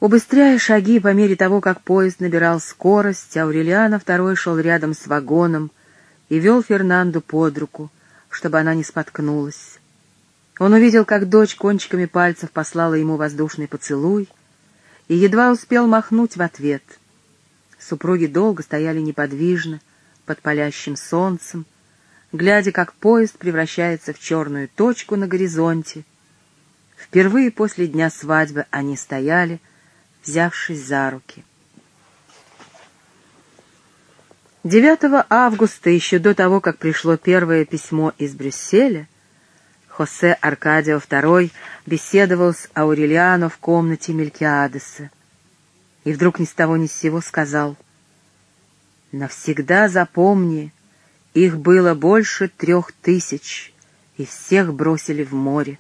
Убыстряя шаги по мере того, как поезд набирал скорость, Аурелиано II шел рядом с вагоном и вел Фернанду под руку, чтобы она не споткнулась. Он увидел, как дочь кончиками пальцев послала ему воздушный поцелуй, и едва успел махнуть в ответ. Супруги долго стояли неподвижно, под палящим солнцем, глядя, как поезд превращается в черную точку на горизонте. Впервые после дня свадьбы они стояли, взявшись за руки. 9 августа, еще до того, как пришло первое письмо из Брюсселя, Хосе Аркадио II беседовал с Аурелиано в комнате Мелькиадеса. И вдруг ни с того ни с сего сказал: «Навсегда запомни, их было больше 3000, и всех бросили в море».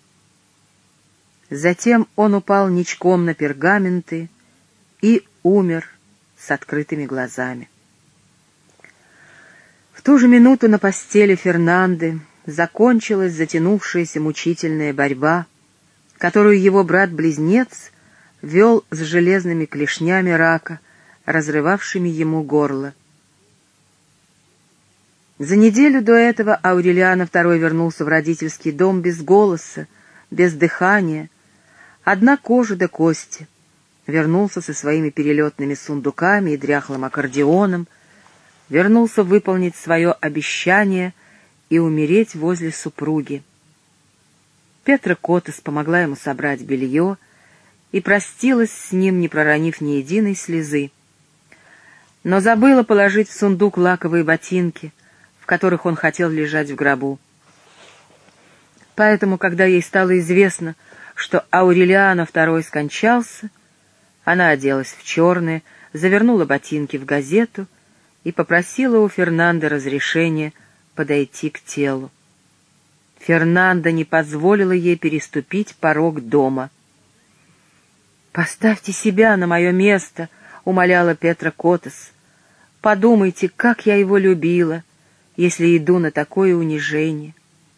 Затем он упал ничком на пергаменты и умер с открытыми глазами. В ту же минуту на постели Фернанды закончилась затянувшаяся мучительная борьба, которую его брат-близнец вел с железными клешнями рака, разрывавшими ему горло. За неделю до этого Аурелиано II вернулся в родительский дом без голоса, без дыхания, одна кожа да кости. Вернулся со своими перелетными сундуками и дряхлым аккордеоном, вернулся выполнить свое обещание и умереть возле супруги. Петра Котес помогла ему собрать белье и простилась с ним, не проронив ни единой слезы. Но забыла положить в сундук лаковые ботинки, в которых он хотел лежать в гробу. Поэтому, когда ей стало известно, что Аурелиано II скончался, она оделась в черное, завернула ботинки в газету и попросила у Фернанды разрешения подойти к телу. Фернанда не позволила ей переступить порог дома. «Поставьте себя на мое место», — умоляла Петра Котес. «Подумайте, как я его любила, если иду на такое унижение».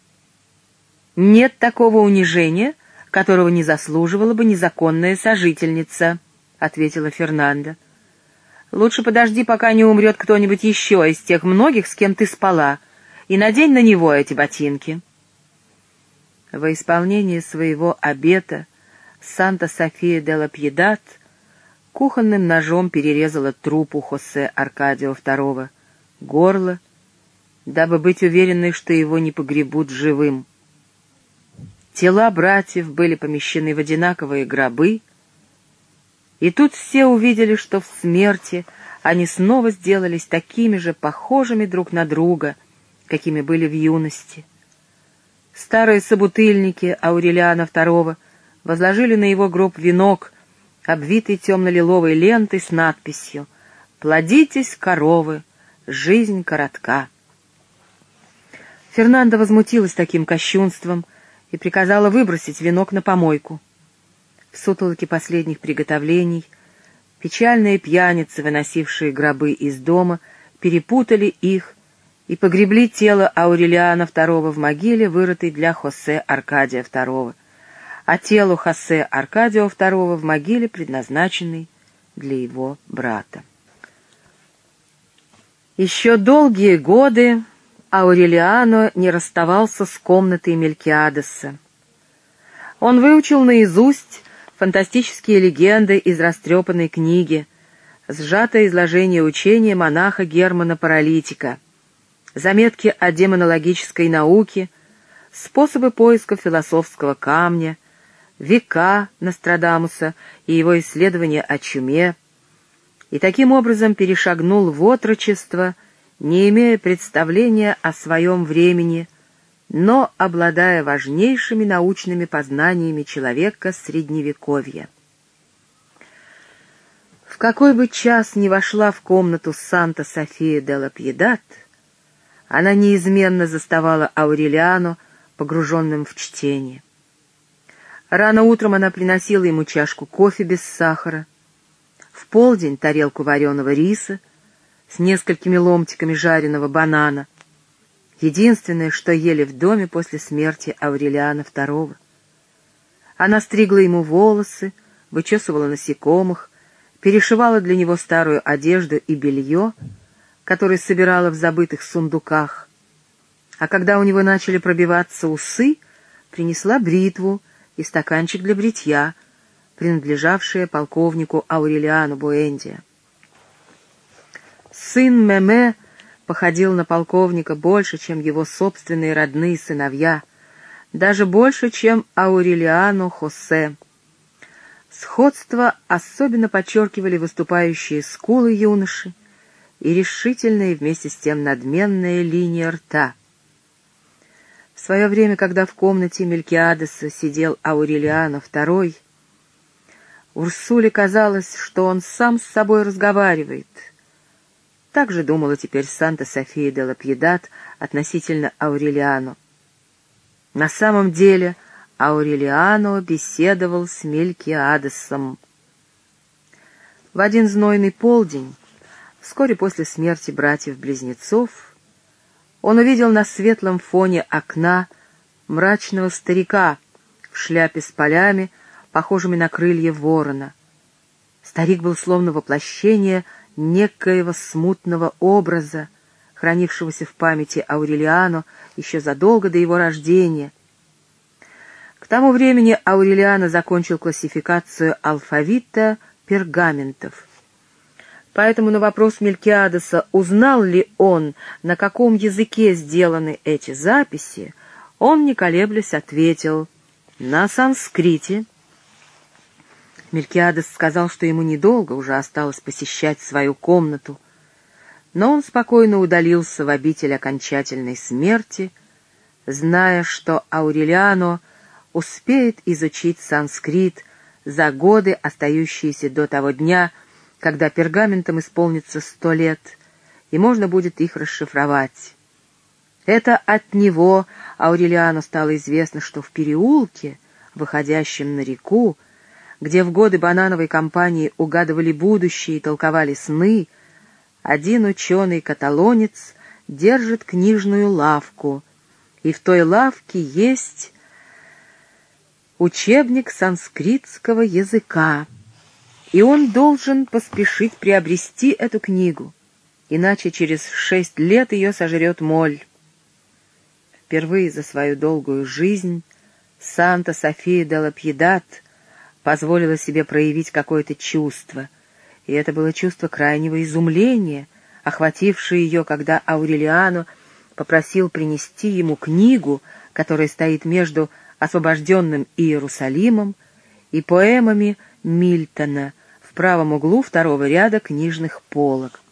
«Нет такого унижения, которого не заслуживала бы незаконная сожительница», — ответила Фернанда. «Лучше подожди, пока не умрет кто-нибудь еще из тех многих, с кем ты спала, и надень на него эти ботинки». Во исполнение своего обета Санта-София де ла Пьедад кухонным ножом перерезала трупу Хосе Аркадио II горло, дабы быть уверенной, что его не погребут живым. Тела братьев были помещены в одинаковые гробы, и тут все увидели, что в смерти они снова сделались такими же похожими друг на друга, какими были в юности. Старые собутыльники Аурелиано II возложили на его гроб венок, обвитый темно-лиловой лентой с надписью «Плодитесь, коровы, жизнь коротка». Фернанда возмутилась таким кощунством и приказала выбросить венок на помойку. В сутолоке последних приготовлений печальные пьяницы, выносившие гробы из дома, перепутали их и погребли тело Аурелиано II в могиле, вырытой для Хосе Аркадия II, а тело Хосе Аркадио II в могиле, предназначенной для его брата. Еще долгие годы Аурелиано не расставался с комнатой Мелькиадеса. Он выучил наизусть фантастические легенды из растрепанной книги, сжатое изложение учения монаха Германа Паралитика, заметки о демонологической науке, способы поиска философского камня, века Нострадамуса и его исследования о чуме, и таким образом перешагнул в отрочество, не имея представления о своем времени, но обладая важнейшими научными познаниями человека Средневековья. В какой бы час ни вошла в комнату Санта-София де ла Пьедад, она неизменно заставала Аурелиано погруженным в чтение. Рано утром она приносила ему чашку кофе без сахара, в полдень тарелку вареного риса с несколькими ломтиками жареного банана, единственное, что ели в доме после смерти Аурелиано II. Она стригла ему волосы, вычесывала насекомых, перешивала для него старую одежду и белье, которые собирала в забытых сундуках. А когда у него начали пробиваться усы, принесла бритву и стаканчик для бритья, принадлежавшие полковнику Аурелиану Буэндиа. Сын Меме походил на полковника больше, чем его собственные родные сыновья, даже больше, чем Аурелиано Хосе. Сходство особенно подчеркивали выступающие скулы юноши и решительная и вместе с тем надменная линия рта. В свое время, когда в комнате Мелкиадеса сидел Аурелиано II, Урсуле казалось, что он сам с собой разговаривает. Так же думала теперь Санта-София де ла Пьедад относительно Аурелиано. На самом деле Аурелиано беседовал с Мелкиадесом. В один знойный полдень, вскоре после смерти братьев-близнецов, он увидел на светлом фоне окна мрачного старика в шляпе с полями, похожими на крылья ворона. Старик был словно воплощение некоего смутного образа, хранившегося в памяти Аурелиано еще задолго до его рождения. К тому времени Аурелиано закончил классификацию алфавита пергаментов. Поэтому на вопрос Мелкиадеса, узнал ли он, на каком языке сделаны эти записи, он, не колеблясь, ответил: «На санскрите». Мелкиадес сказал, что ему недолго уже осталось посещать свою комнату, но он спокойно удалился в обитель окончательной смерти, зная, что Аурелиано успеет изучить санскрит за годы, остающиеся до того дня, когда пергаментам исполнится 100 лет, и можно будет их расшифровать. Это от него Аурелиано стало известно, что в переулке, выходящем на реку, где в годы банановой кампании угадывали будущее и толковали сны, один ученый-каталонец держит книжную лавку, и в той лавке есть учебник санскритского языка, и он должен поспешить приобрести эту книгу, иначе через 6 лет ее сожрет моль. Впервые за свою долгую жизнь Санта-София де ла Пьедад позволила себе проявить какое-то чувство, и это было чувство крайнего изумления, охватившее ее, когда Аурелиано попросил принести ему книгу, которая стоит между освобожденным Иерусалимом и поэмами Мильтона в правом углу второго ряда книжных полок.